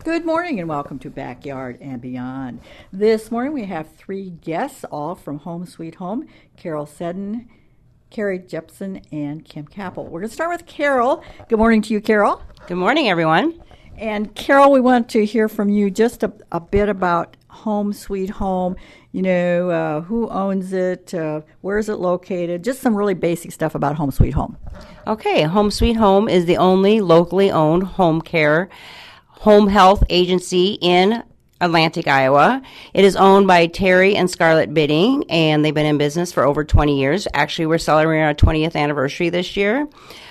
Good morning and welcome to Backyard and Beyond. This morning we have three guests, all from Home Sweet Home: Carol Seddon, Carrie Jepson, and Kim Capel. We're going to start with Carol. Good morning to you, Carol. Good morning, everyone. And Carol, we want to hear from you just a bit about Home Sweet Home. You know, who owns it, where is it located, just some really basic stuff about Home Sweet Home. Okay, Home Sweet Home is the only locally owned home care home health agency in Atlantic, Iowa. It is owned by Terry and Scarlett Bidding, and they've been in business for over 20 years. Actually, we're celebrating our 20th anniversary this year.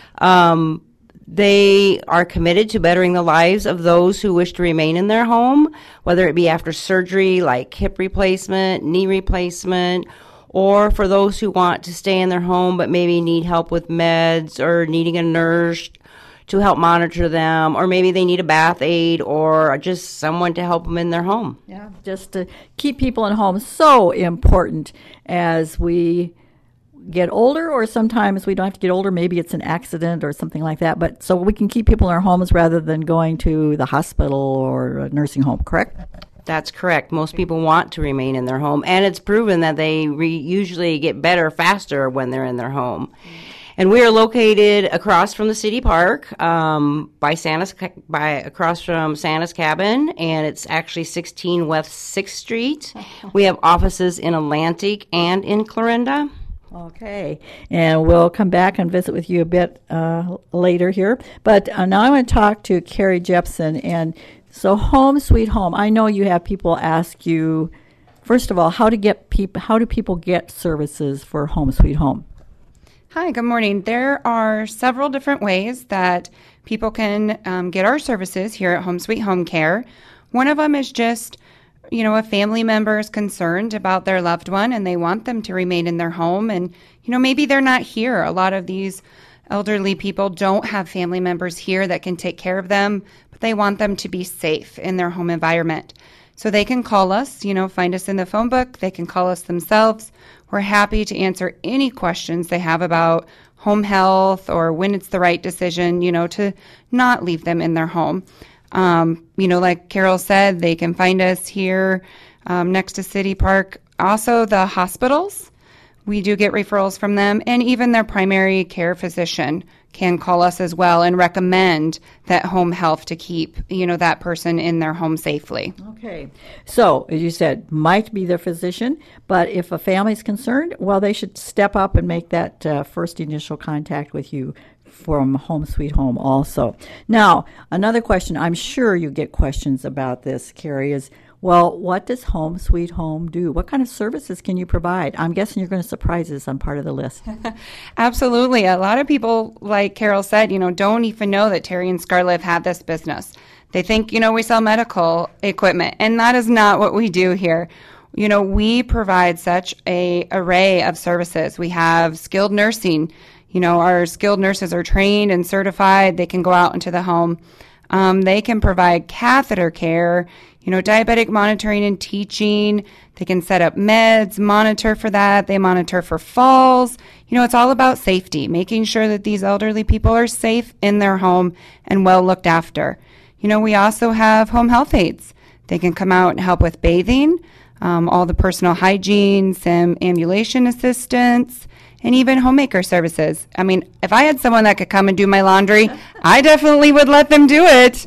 They are committed to bettering the lives of those who wish to remain in their home, whether it be after surgery like hip replacement, knee replacement, or for those who want to stay in their home but maybe need help with meds or needing a nurse to help monitor them, or maybe they need a bath aid or just someone to help them in their home. Yeah, just to keep people in homes, so important as we get older, or sometimes we don't have to get older, maybe it's an accident or something like that, but so we can keep people in our homes rather than going to the hospital or a nursing home, correct? That's correct. Most people want to remain in their home, and it's proven that they usually get better faster when they're in their home. And we are located across from the city park, across from Santa's Cabin, and it's actually 16 West 6th Street. We have offices in Atlantic and in Clarinda. Okay, and we'll come back and visit with you a bit later here. But now I want to talk to Carrie Jepson. And so, Home Sweet Home. I know you have people ask you, first of all, how do people get services for Home Sweet Home? Hi, good morning. There are several different ways that people can get our services here at Home Sweet Home Care. One of them is just, a family member is concerned about their loved one and they want them to remain in their home. And, maybe they're not here. A lot of these elderly people don't have family members here that can take care of them, but they want them to be safe in their home environment. So they can call us, find us in the phone book. They can call us themselves. We're happy to answer any questions they have about home health or when it's the right decision, to not leave them in their home. Like Carol said, they can find us here next to City Park. Also, the hospitals, we do get referrals from them, and even their primary care physician can call us as well and recommend that home health to keep, that person in their home safely. Okay. So, as you said, might be their physician, but if a family's concerned, well, they should step up and make that first initial contact with you from Home Sweet Home also. Now, another question, I'm sure you get questions about this, Carrie, is, well, what does Home Sweet Home do? What kind of services can you provide? I'm guessing you're going to surprise us on part of the list. Absolutely. A lot of people, like Carol said, don't even know that Terry and Scarlett have had this business. They think, we sell medical equipment, and that is not what we do here. We provide such an array of services. We have skilled nursing. Our skilled nurses are trained and certified. They can go out into the home. They can provide catheter care, diabetic monitoring and teaching. They can set up meds, monitor for that. They monitor for falls. It's all about safety, making sure that these elderly people are safe in their home and well looked after. We also have home health aides. They can come out and help with bathing, all the personal hygiene, some ambulation assistance, and even homemaker services. I mean, if I had someone that could come and do my laundry, I definitely would let them do it.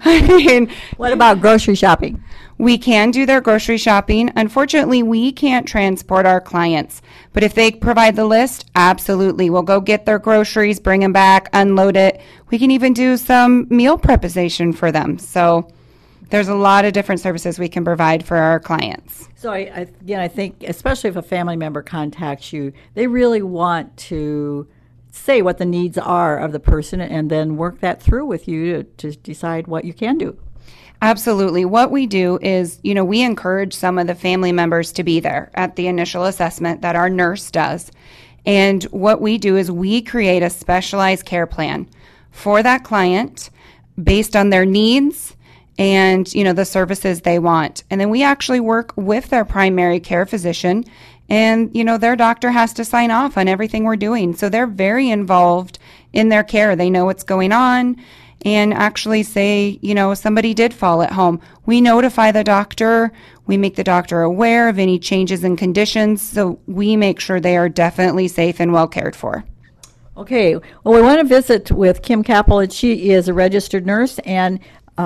What about grocery shopping? We can do their grocery shopping. Unfortunately, we can't transport our clients. But if they provide the list, absolutely. We'll go get their groceries, bring them back, unload it. We can even do some meal preparation for them. So there's a lot of different services we can provide for our clients. So I think especially if a family member contacts you, they really want to say what the needs are of the person and then work that through with you to decide what you can do. Absolutely. What we do is, we encourage some of the family members to be there at the initial assessment that our nurse does. And what we do is we create a specialized care plan for that client based on their needs and, the services they want. And then we actually work with their primary care physician, and, their doctor has to sign off on everything we're doing. So they're very involved in their care. They know what's going on. and actually say, somebody did fall at home. We notify the doctor. We make the doctor aware of any changes in conditions, so we make sure they are definitely safe and well cared for. Okay, well, we want to visit with Kim Capel, and she is a registered nurse, and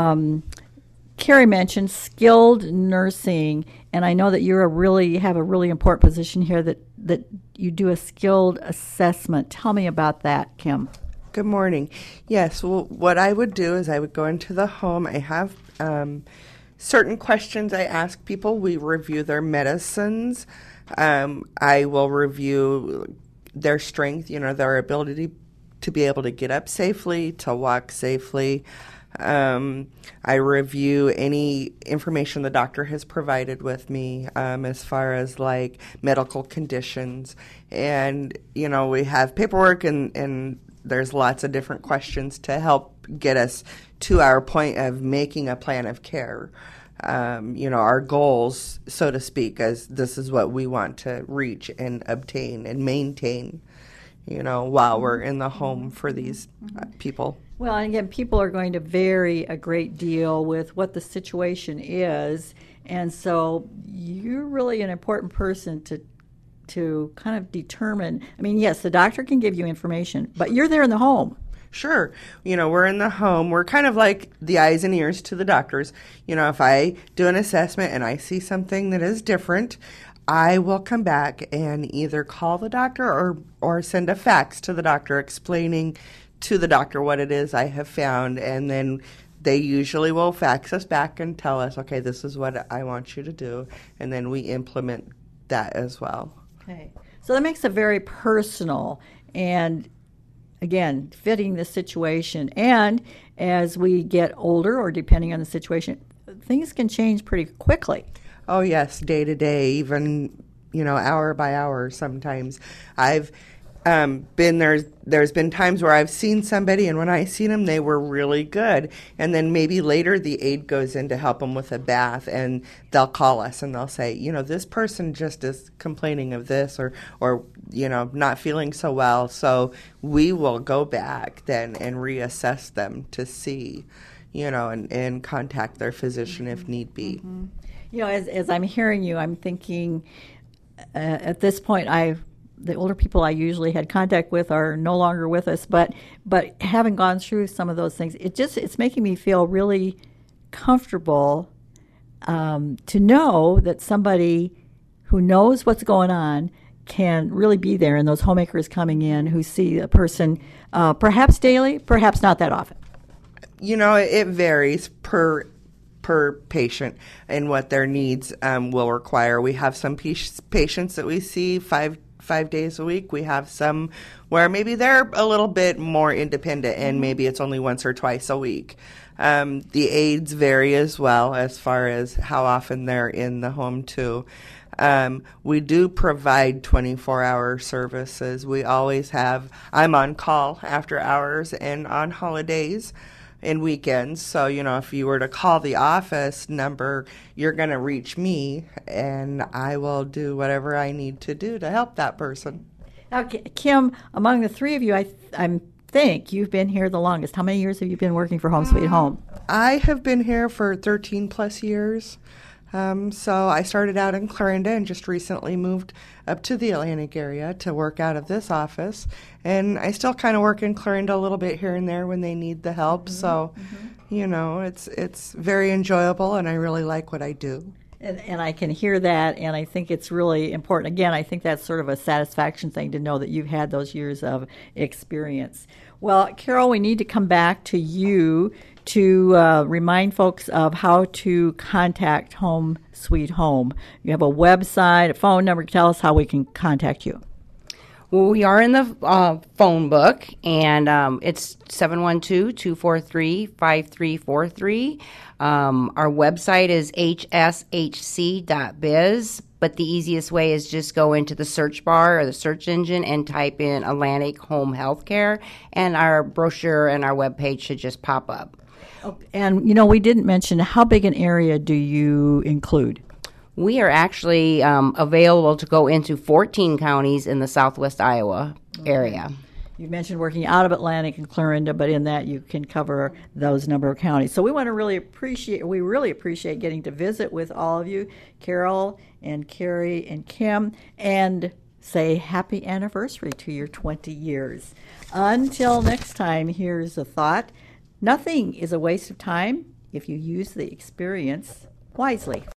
Carrie mentioned skilled nursing, and I know that you have a really important position here that you do a skilled assessment. Tell me about that, Kim. Good morning. Yes, well, what I would do is I would go into the home. I have certain questions I ask people. We review their medicines. I will review their strength, their ability to be able to get up safely, to walk safely. I review any information the doctor has provided with me as far as like medical conditions. And, we have paperwork and there's lots of different questions to help get us to our point of making a plan of care. Our goals, so to speak, as this is what we want to reach and obtain and maintain, while we're in the home for these people. Well, and again, people are going to vary a great deal with what the situation is, and so you're really an important person to kind of determine. I mean, yes, the doctor can give you information, but you're there in the home. Sure. We're in the home. We're kind of like the eyes and ears to the doctors. If I do an assessment and I see something that is different, I will come back and either call the doctor or send a fax to the doctor explaining to the doctor what it is I have found, and then they usually will fax us back and tell us, okay, this is what I want you to do, and then we implement that as well. Okay. So that makes it very personal and, again, fitting the situation. And as we get older, or depending on the situation, things can change pretty quickly. Oh, yes, day to day, even, hour by hour sometimes. I've there's been times where I've seen somebody, and when I seen them, they were really good. And then maybe later the aide goes in to help them with a bath, and they'll call us and they'll say, this person just is complaining of this or not feeling so well. So we will go back then and reassess them to see, and contact their physician if need be. Mm-hmm. As I'm hearing you, I'm thinking at this point the older people I usually had contact with are no longer with us, but having gone through some of those things, it's making me feel really comfortable to know that somebody who knows what's going on can really be there, and those homemakers coming in who see a person perhaps daily, perhaps not that often. It varies per patient and what their needs will require. We have some patients that we see five days a week. We have some where maybe they're a little bit more independent and maybe it's only once or twice a week. The aides vary as well as far as how often they're in the home too. We do provide 24-hour services. We always have, I'm on call after hours and on holidays and weekends. So, if you were to call the office number, you're going to reach me, and I will do whatever I need to do to help that person. Now, Kim, among the three of you, I think you've been here the longest. How many years have you been working for Home Sweet Home? I have been here for 13 plus years. So I started out in Clarinda and just recently moved up to the Atlantic area to work out of this office. And I still kind of work in Clarinda a little bit here and there when they need the help. Mm-hmm. So, it's very enjoyable, and I really like what I do. And I can hear that, and I think it's really important. Again, I think that's sort of a satisfaction thing to know that you've had those years of experience. Well, Carol, we need to come back to you to remind folks of how to contact Home Sweet Home. You have a website, a phone number. Tell us how we can contact you. Well, we are in the phone book, and it's 712-243-5343. Our website is hshc.biz, but the easiest way is just go into the search bar or the search engine and type in Atlantic Home Healthcare, and our brochure and our webpage should just pop up. Okay. And, we didn't mention, how big an area do you include? We are actually available to go into 14 counties in the southwest Iowa area. You mentioned working out of Atlantic and Clarinda, but in that you can cover those number of counties. So we really appreciate getting to visit with all of you, Carol and Carrie and Kim, and say happy anniversary to your 20 years. Until next time, here's a thought. Nothing is a waste of time if you use the experience wisely.